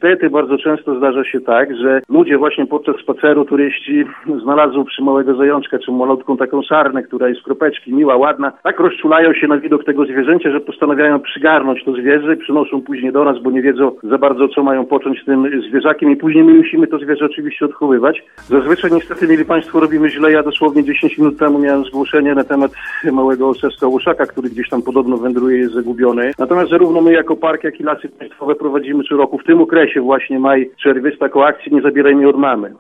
niestety bardzo często zdarza się tak, że ludzie właśnie podczas spaceru, turyści znalazł przy małego zajączka, czy malutką taką sarnę, która jest kropeczki, miła, ładna, tak rozczulają się na widok tego zwierzęcia, że postanawiają przygarnąć to zwierzę i przynoszą później do nas, bo nie wiedzą za bardzo, co mają począć z tym zwierzakiem i później my musimy to zwierzę oczywiście odchowywać. Zazwyczaj niestety, mieli Państwo, robimy źle. Ja dosłownie 10 minut temu miałem zgłoszenie na temat małego olszewska łoszaka, który gdzieś tam podobno wędruje, jest zagubiony. Natomiast zarówno my jako park, jak i Lasy Państwowe prowadzimy co roku w tym okresie właśnie maj, czerwiec taką akcję Nie zabieraj mnie od mamy.